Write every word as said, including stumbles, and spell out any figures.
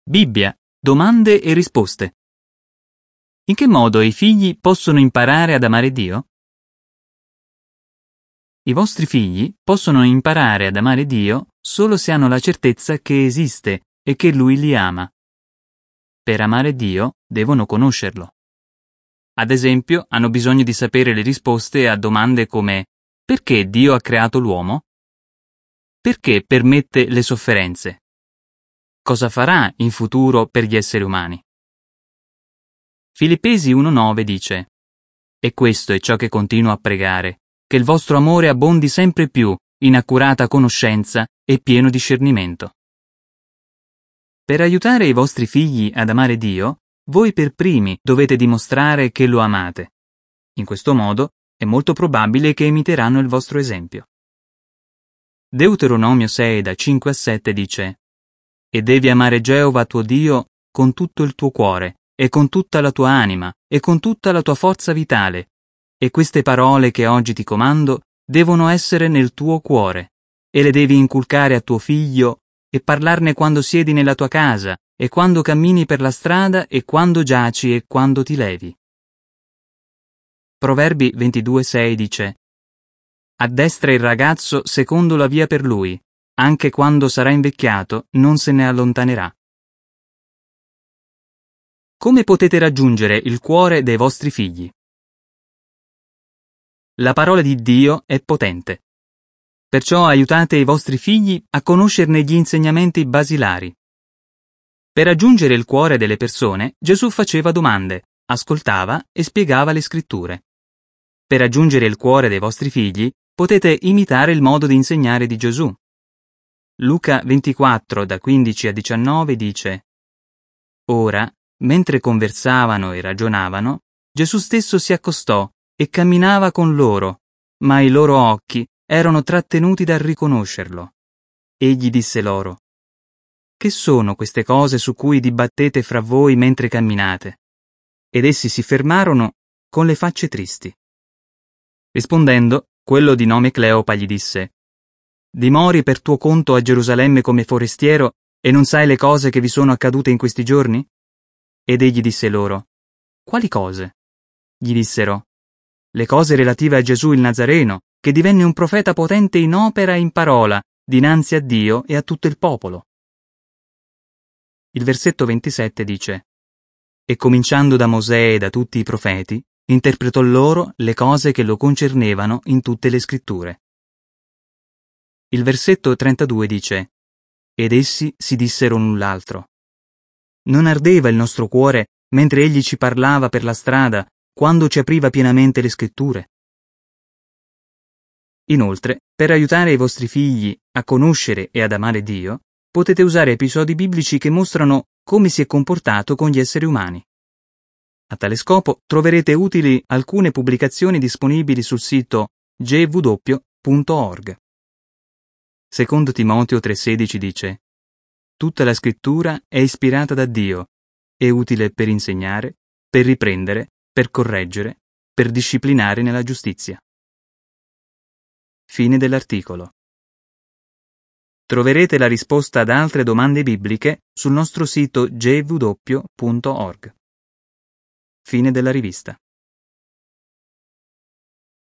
Bibbia, domande e risposte. In che modo i figli possono imparare ad amare Dio? I vostri figli possono imparare ad amare Dio solo se hanno la certezza che esiste e che Lui li ama. Per amare Dio devono conoscerlo. Ad esempio, hanno bisogno di sapere le risposte a domande come: perché Dio ha creato l'uomo? Perché permette le sofferenze? Cosa farà in futuro per gli esseri umani? Filippesi uno nove dice: E questo è ciò che continuo a pregare, che il vostro amore abbondi sempre più in accurata conoscenza e pieno discernimento. Per aiutare i vostri figli ad amare Dio, voi per primi dovete dimostrare che lo amate. In questo modo è molto probabile che imiteranno il vostro esempio. Deuteronomio sei da cinque a sette dice: E devi amare Geova tuo Dio con tutto il tuo cuore, e con tutta la tua anima, e con tutta la tua forza vitale. E queste parole che oggi ti comando devono essere nel tuo cuore, e le devi inculcare a tuo figlio, e parlarne quando siedi nella tua casa, e quando cammini per la strada, e quando giaci, e quando ti levi. Proverbi ventidue sei dice: Addestra il ragazzo secondo la via per lui, anche quando sarà invecchiato non se ne allontanerà. Come potete raggiungere il cuore dei vostri figli? La parola di Dio è potente. Perciò aiutate i vostri figli a conoscerne gli insegnamenti basilari. Per raggiungere il cuore delle persone, Gesù faceva domande, ascoltava e spiegava le scritture. Per raggiungere il cuore dei vostri figli, potete imitare il modo di insegnare di Gesù. Luca ventiquattro da quindici a diciannove dice: Ora, mentre conversavano e ragionavano, Gesù stesso si accostò e camminava con loro, ma i loro occhi erano trattenuti dal riconoscerlo. Egli disse loro: Che sono queste cose su cui dibattete fra voi mentre camminate? Ed essi si fermarono con le facce tristi. Rispondendo, quello di nome Cleopa gli disse: Dimori per tuo conto a Gerusalemme come forestiero e non sai le cose che vi sono accadute in questi giorni? Ed egli disse loro: Quali cose? Gli dissero: Le cose relative a Gesù il Nazareno, che divenne un profeta potente in opera e in parola, dinanzi a Dio e a tutto il popolo. Il versetto ventisette dice: E cominciando da Mosè e da tutti i profeti, interpretò loro le cose che lo concernevano in tutte le scritture. Il versetto trentadue dice: Ed essi si dissero l'un l'altro: Non ardeva il nostro cuore mentre egli ci parlava per la strada, quando ci apriva pienamente le scritture? Inoltre, per aiutare i vostri figli a conoscere e ad amare Dio, potete usare episodi biblici che mostrano come si è comportato con gli esseri umani. A tale scopo troverete utili alcune pubblicazioni disponibili sul sito j w punto org. Secondo Timoteo tre sedici dice: Tutta la scrittura è ispirata da Dio, è utile per insegnare, per riprendere, per correggere, per disciplinare nella giustizia. Fine dell'articolo. Troverete la risposta ad altre domande bibliche sul nostro sito j w punto org. Fine della rivista.